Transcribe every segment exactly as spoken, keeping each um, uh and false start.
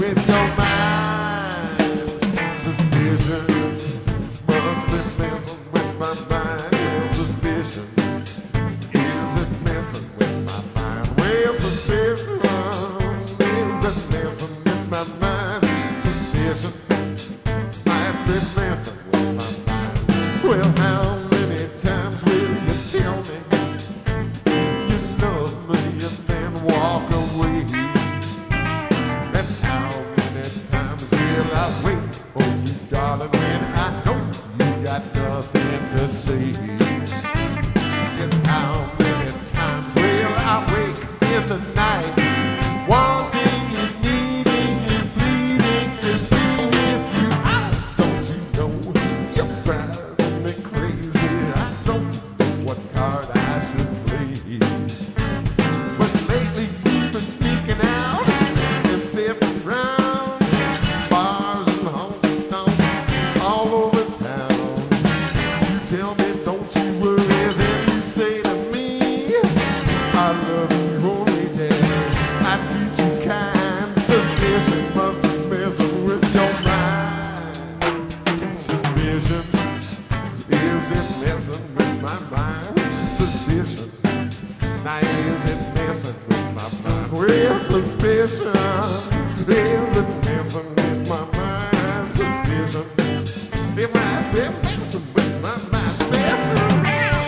with your mind. Suspicion must be messing with my mind. Well, suspicion, is it messing with my mind? Well, suspicion, is it messing with my mind? Suspicion might be messing with my mind. Well, how many times will you tell me you love me and then walk away? And how many times will I wait for you, darling, when I know you got nothing to say? Yes, how many times will I wake in the night, wanting you, needing you, pleading to be with you? Ah, don't you know you're driving me crazy? I don't know what card I should play. But lately you've been sneaking out and stepping around bars and honky-tonks all over town. You tell me, don't you worry, then you say to me, I love you only day, I treat you kind. Suspicion must be messing with your mind. Suspicion, is it messing with my mind? Suspicion, now is it messing with my mind? Well, suspicion, is it messing with my mind? Suspicion, it might be messing with my mind. Messing around.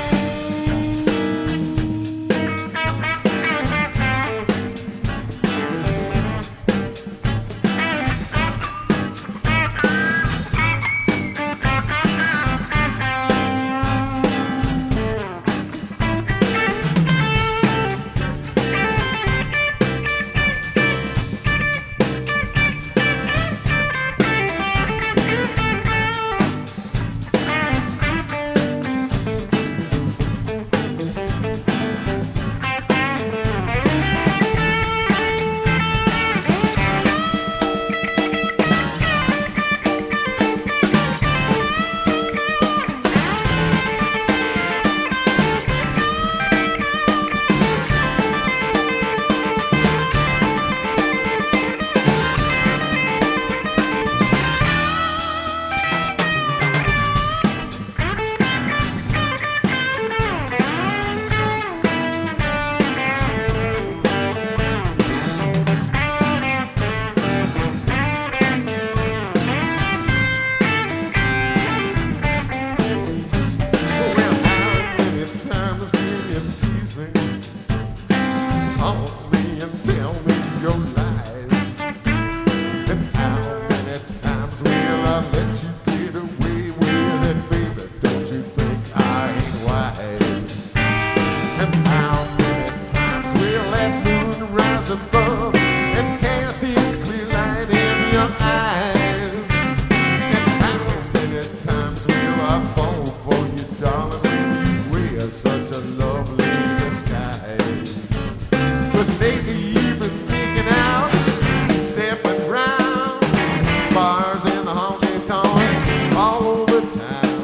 Above and cast its clear light in your eyes. And how many times will I fall for you, darling, when you wear such a lovely disguise? But lately you've been sneaking out, stepping round bars and honky-tonks all over town.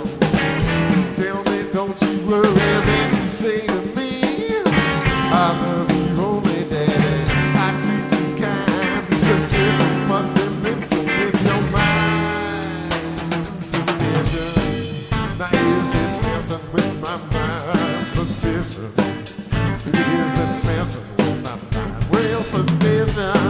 Tell me, don't you worry, then you say to me, I love you only day. Must be mixing with your mind. Suspicion, now is it messing with my mind? Suspicion, is it messing with my mind? Well, suspicion.